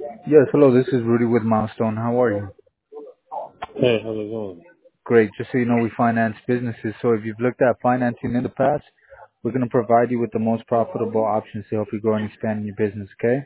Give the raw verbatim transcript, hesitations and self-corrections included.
Yes, hello, this is Rudy with Milestone. How are you? Hey, how's it going? Great. Just so you know, we finance businesses. So if you've looked at financing in the past, we're going to provide you with the most profitable options to help you grow and expand your business, okay?